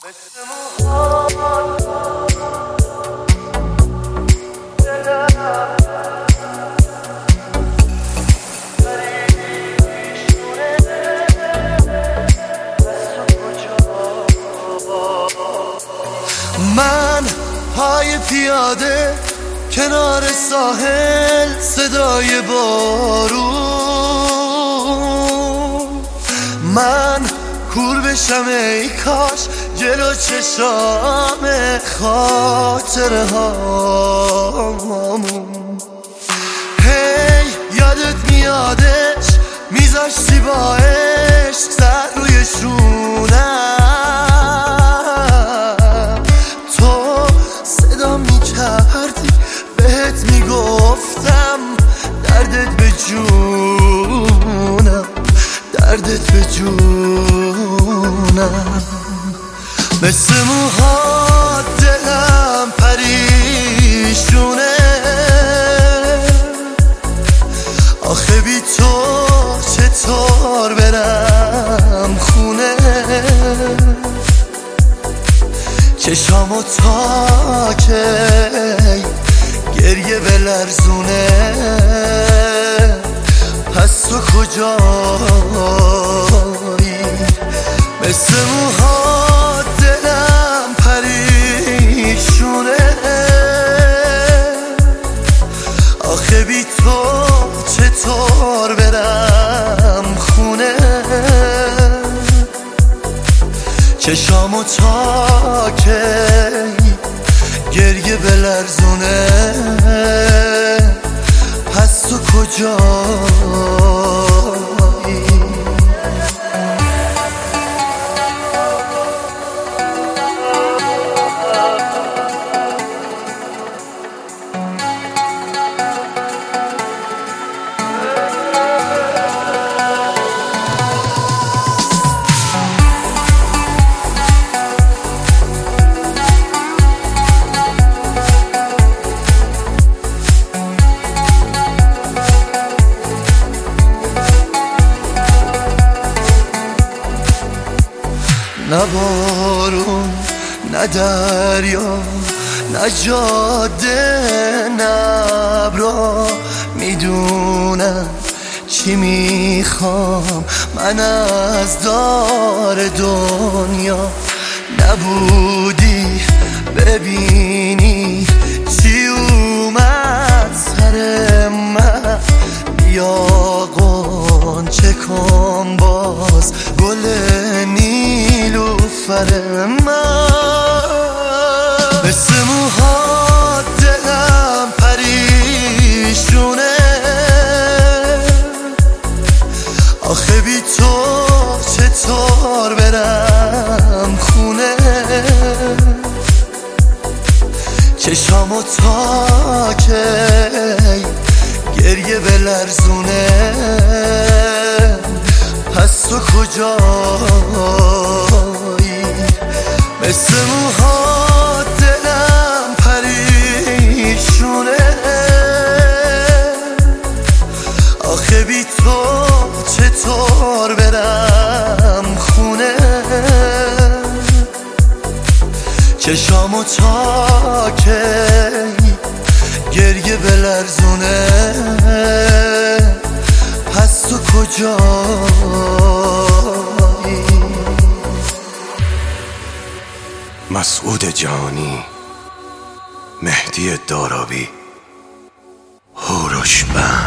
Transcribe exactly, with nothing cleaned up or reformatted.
من پای پیاده کنار ساحل، صدای بارون، من کور بشم ای کاش جلو چشام خاطره هامون. هی یادت میادش میذاشتی با عشق سر روی شونم، تو صدا میکردی بهت میگفتم دردت به جونم، دردت به جونم. مثل موها دلم پریشونه، آخه بی تو چطور برم خونه؟ چشامو تا که گریه بلرزونه، پس تو کجایی؟ مثل موها دلم پریشونه، آخه بی تو چطور برم خونه؟ چشامو تا که گریه بلرزونه، پس تو کجایی؟ نه بارون، نه دریا، نه جاده، نه ابرا میدونم چی میخوام من از دار دنیا. نبودی ببینی چی اومد سر من، بیا غنچه کن باز گل نیلوفر من. مثل موها دلم پریشونه، آخه بی تو چطور برم خونه؟ چشامو تا که گریه بلرزونه، پس تو کجایی؟ مثل موها دلم پریشونه، آخه بی تو چطور برم خونه؟ چشامو تا که گریه بلرزونه، پس تو کجایی؟ مسعود جانی، مهدی دارابی، هوروش بند.